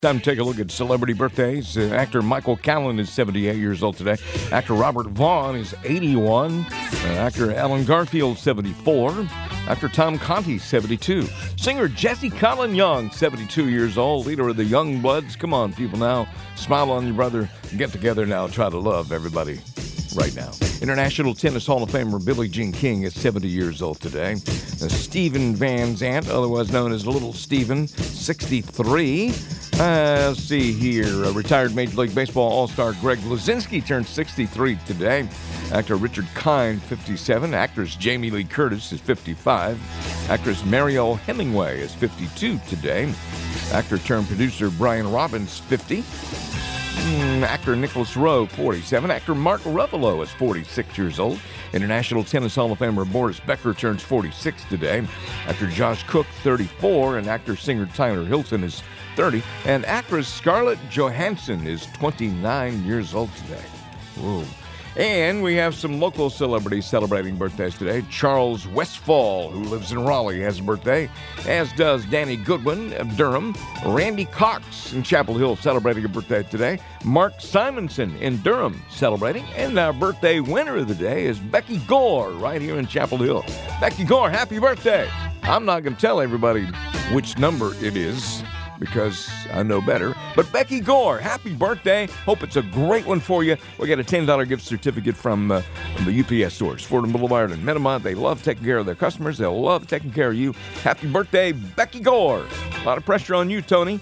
Time to take a look at celebrity birthdays. Actor Michael Callan is 78 years old today. Actor Robert Vaughn is 81. Actor Alan Garfield, 74. Actor Tom Conti, 72. Singer Jesse Colin Young, 72 years old. Leader of the Young Bloods. Come on, people now. Smile on your brother. Get together now. Try to love everybody right now. International Tennis Hall of Famer Billie Jean King is 70 years old today. Stephen Van Zandt, otherwise known as Little Steven, 63. Let's see here. Retired Major League Baseball All-Star Greg Luzinski turned 63 today. Actor Richard Kind, 57. Actress Jamie Lee Curtis is 55. Actress Mariel Hemingway is 52 today. Actor turned producer Brian Robbins, 50. Actor Nicholas Rowe, 47. Actor Mark Ruffalo is 46 years old. International Tennis Hall of Famer Boris Becker turns 46 today. Actor Josh Cook, 34. And actor-singer Tyler Hilton is 30. And actress Scarlett Johansson is 29 years old today. Whoa. And we have some local celebrities celebrating birthdays today. Charles Westfall, who lives in Raleigh, has a birthday, as does Danny Goodwin of Durham. Randy Cox in Chapel Hill celebrating a birthday today. Mark Simonson in Durham celebrating. And our birthday winner of the day is Becky Gore right here in Chapel Hill. Becky Gore, happy birthday. I'm not going to tell everybody which number it is, because I know better. But Becky Gore, happy birthday. Hope it's a great one for you. We got a $10 gift certificate from the UPS stores, Fordham Boulevard and Metamont. They love taking care of their customers. They'll love taking care of you. Happy birthday, Becky Gore. A lot of pressure on you, Tony.